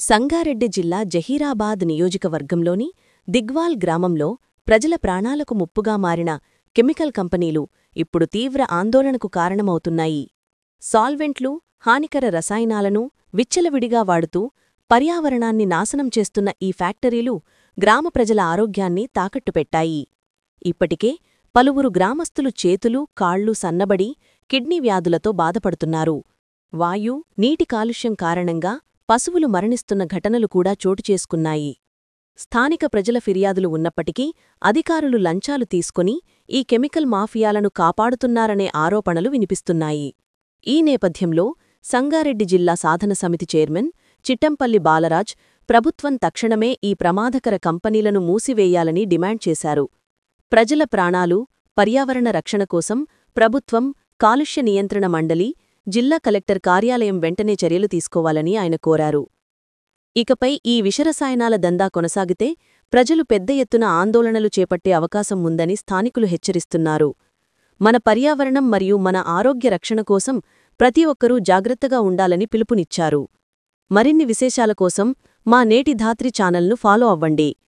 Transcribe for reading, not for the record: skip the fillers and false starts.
సంగారెడ్డి జిల్లా జహీరాబాద్ నియోజకవర్గంలోని దిగ్వాల్ గ్రామంలో ప్రజల ప్రాణాలకు ముప్పుగా మారిన కెమికల్ కంపెనీలు ఇప్పుడు తీవ్ర ఆందోళనకు కారణమవుతున్నాయి. సాల్వెంట్లు, హానికర రసాయనాలను విచ్చలవిడిగా వాడుతూ పర్యావరణాన్ని నాశనం చేస్తున్న ఈ ఫ్యాక్టరీలు గ్రామ ప్రజల ఆరోగ్యాన్ని తాకట్టుపెట్టాయి. ఇప్పటికే పలువురు గ్రామస్తులు చేతులు, కాళ్లు సన్నబడి కిడ్నీ వ్యాధులతో బాధపడుతున్నారు. వాయు, నీటి కాలుష్యం కారణంగా పశువులు మరణిస్తున్న ఘటనలు కూడా చోటుచేసుకున్నాయి. స్థానిక ప్రజల ఫిర్యాదులు ఉన్నప్పటికీ అధికారులు లంచాలు తీసుకొని ఈ కెమికల్ మాఫియాలను కాపాడుతున్నారనే ఆరోపణలు వినిపిస్తున్నాయి. ఈ నేపథ్యంలో సంగారెడ్డి జిల్లా సాధన సమితి చైర్మన్ చిట్టంపల్లి బాలరాజ్ ప్రభుత్వం తక్షణమే ఈ ప్రమాదకర కంపెనీలను మూసివేయాలని డిమాండ్ చేశారు. ప్రజల ప్రాణాలు, పర్యావరణ రక్షణ కోసం ప్రభుత్వం, కాలుష్య నియంత్రణ మండలి, జిల్లా కలెక్టర్ కార్యాలయం వెంటనే చర్యలు తీసుకోవాలని ఆయన కోరారు. ఇకపై ఈ విషరసాయనాల దందా కొనసాగితే ప్రజలు పెద్ద ఎత్తున ఆందోళనలు చేపట్టే అవకాశం ఉందని స్థానికులు హెచ్చరిస్తున్నారు. మన పర్యావరణం మరియు మన ఆరోగ్య రక్షణ కోసం ప్రతి ఒక్కరూ జాగ్రత్తగా ఉండాలని పిలుపునిచ్చారు. మరిన్ని విశేషాల కోసం మా నేటి ధాత్రి ఛానల్ను ఫాలో అవ్వండి.